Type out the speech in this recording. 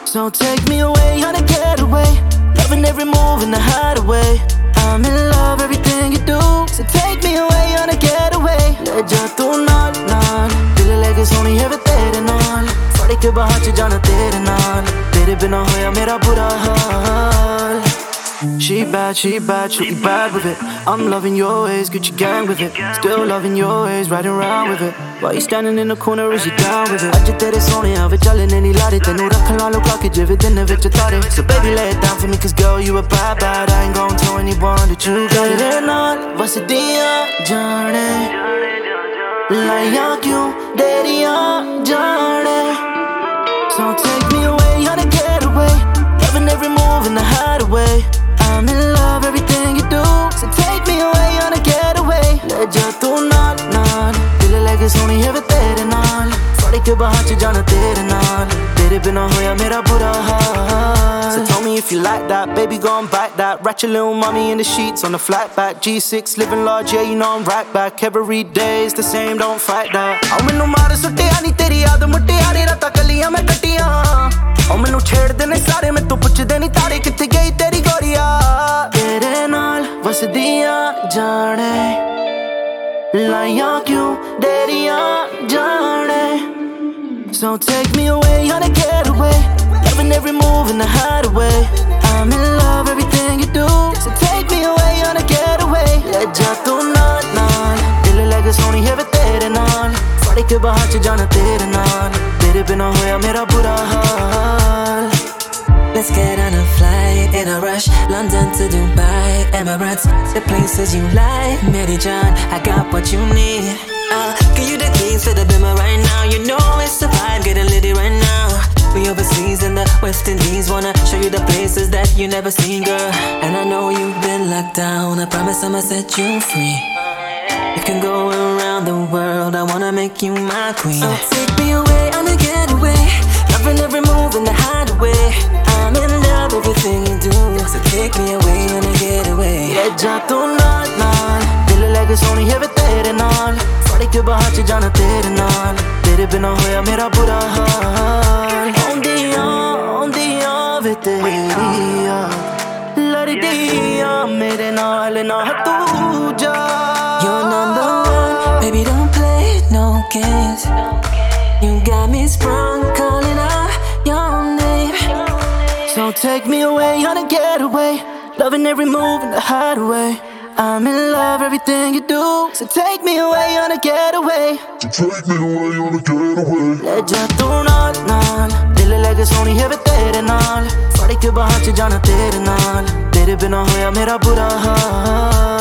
So take me away on a getaway, loving every move in the hideaway. I'm in love everything you do. So take me away on a getaway. ले जा तू नाल नाल, दिल लेके सोनी है वे तेरे नाल. फड़ के बाहर च जाना तेरे नाल, तेरे बिना होया मेरा बुरा हाल. She bad, she bad with it. I'm loving your ways, Gucci gang with it. Still loving your ways, riding around with it. Why you standing in the corner, is you down with it? Ajj tere sohneya वे चलने नहीं लारे, तेनू रख ला लुका के जिवे दिन विच तारे. So baby lay it down for me, cause girl you a bad, bad. I ain't gon' tell anyone that you got it. तेरे नाल वसदियां जाने, लाइयां क्यों देरियां जाने. So take me away on a getaway, loving every move in the hideaway. I'm in love everything you do. So take me away on a getaway. ले जा तू नाल नाल, दिल लेके सोनी है वे तेरे नाल. फड़ के बाहर च जाना तेरे नाल, तेरे बिना होया मेरा बुरा हाल. So tell me if you like that, baby go and bite that. Ratchet little mommy in the sheets on the flat back. G6 living large, yeah you know I'm right back. Every day is the same, don't fight that. Oh मैनू मार सुट्टिया नी तेरी याद मुट्टियारी रातां कलियां मैं कट्टियां. ओ मैनू छेड़दे ने सारे, मैं तू पुछदे नी तारे कित्थे गई तेरी गोरिया. तेरे नाल वसदियां जाने, लाइयां क्यों देरियां जाने. So take me away on a getaway, loving every move in the hideaway. I'm in love everything you do. So take me away on a getaway. ले जा तू नाल नाल, दिल लेके सोनी है वे तेरे नाल. फड़ के बाहर च जाना तेरे नाल, तेरे बिना होया मेरा बुरा हाल. Let's get on a flight in a rush, London to Dubai, Emirates, the places you like. Mary John, I got what you need. Give you the keys to the Bimmer right now. You know it's a vibe, getting litty right now. We overseas in the West Indies, wanna show you the places that you never seen, girl. And I know you've been locked down, I promise I'ma set you free. You can go around the world, I wanna make you my queen. So take me away on a getaway, loving every move in the hideaway. I'm in love everything you do. So take me away on a getaway. ले जा तू नाल नाल, दिल लेके सोनी है वे तेरे नाल. फड़ के बाहर च जाना तेरे नाल, तेरे बिना होया मेरा बुरा हाल. औंदियां वे तेरियां लड़दियां मेरे नाल ना तू जा. You're number one, baby don't play no games. You got me sprung, calling out your name. So take me away on a getaway, loving every move in the hideaway. I'm in love everything you do. So take me away on a getaway. So take me away on a getaway. ले जा तू नाल नाल, दिल लेके सोनी है वे तेरे नाल. फड़ के बाहर च जाना तेरे नाल, तेरे बिना होया मेरा बुरा हाल.